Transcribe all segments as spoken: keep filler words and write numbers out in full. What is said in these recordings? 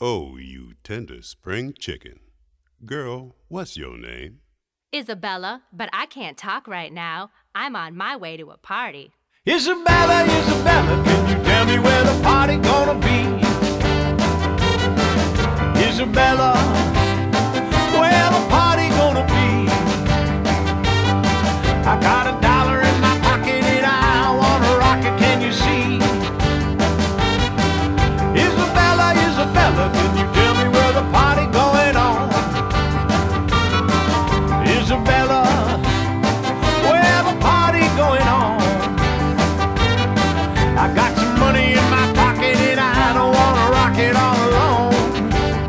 Oh, you tender spring chicken. Girl, what's your name? Isabella, but I can't talk right now. I'm on my way to a party. Isabella, Isabella, can you tell me where the party gonna be? Isabella, where the party gonna be? I got a dollar in my pocket and I wanna rock it, can you see? Isabella, Isabella, can you tell me where the party going on? Isabella, where the party going on? I got some money in my pocket and I don't wanna rock it all alone.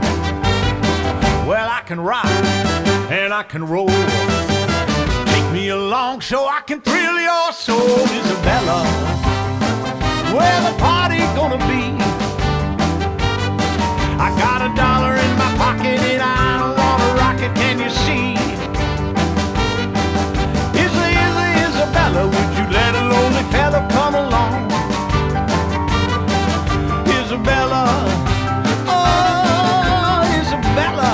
Well, I can rock and I can roll. Take me along so I can thrill your soul, Isabella. Where the party gonna be? I got a dollar in my pocket and I don't wanna rock it, can you see? Isa, Isa, Isabella, would you let a lonely fella come along? Isabella, oh, Isabella,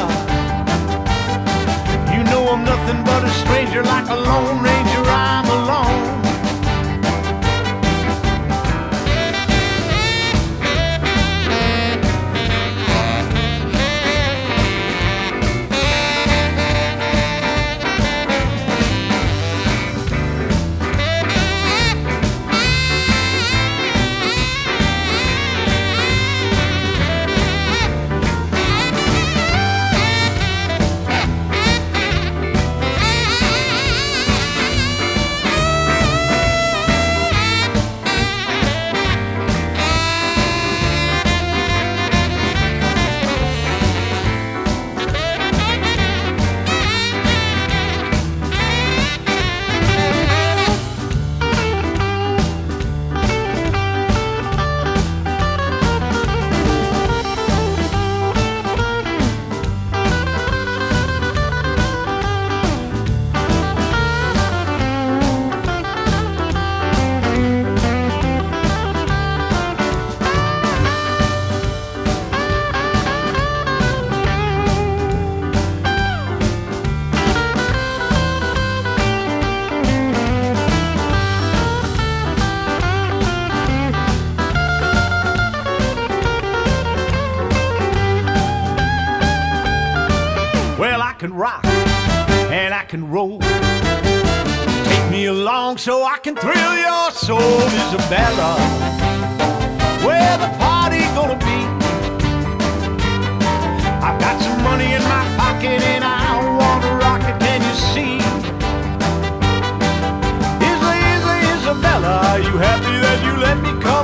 you know I'm nothing but a stranger, like a lone ranger, I'm alone. I can rock and I can roll. Take me along so I can thrill your soul, Isabella. Where the party gonna be? I've got some money in my pocket and I wanna rock it, can you see? Isa, Isa, Isabella, are you happy that you let me come?